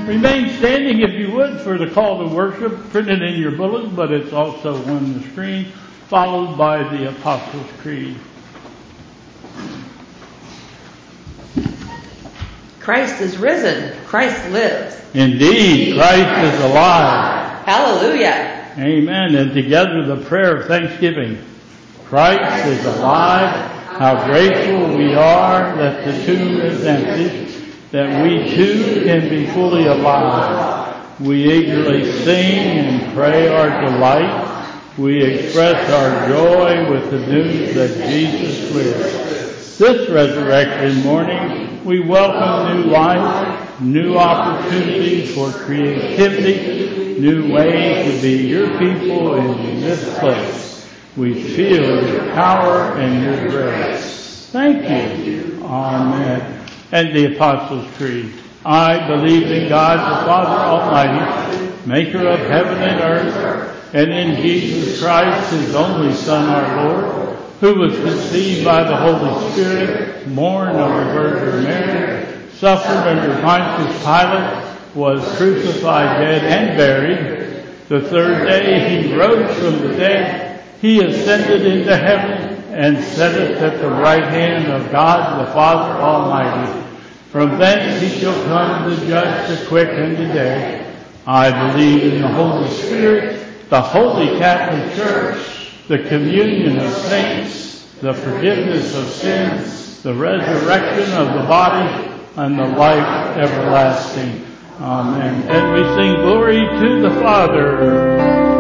Remain standing if you would for the call to worship, printed in your bulletin, but it's also on the screen, followed by the Apostles' Creed. Christ is risen. Christ lives. Indeed, Christ is alive. Hallelujah. Amen. And together the prayer of thanksgiving. Christ is alive. How grateful we are that the tomb is empty, that we too can be fully alive. We eagerly sing and pray our delight. We express our joy with the news that Jesus lives. This resurrection morning, we welcome new life, new opportunities for creativity, new ways to be your people in this place. We feel your power and your grace. Thank you. Amen. And the Apostles' Creed. I believe in God the Father Almighty, maker of heaven and earth, and in Jesus Christ, his only Son, our Lord, who was conceived by the Holy Spirit, born of the Virgin Mary, suffered under Pontius Pilate, was crucified, dead, and buried. The third day he rose from the dead. He ascended into heaven and sitteth at the right hand of God the Father Almighty. From thence he shall come to judge the quick and the dead. I believe in the Holy Spirit, the Holy Catholic Church, the communion of saints, the forgiveness of sins, the resurrection of the body, and the life everlasting. Amen. And we sing glory to the Father,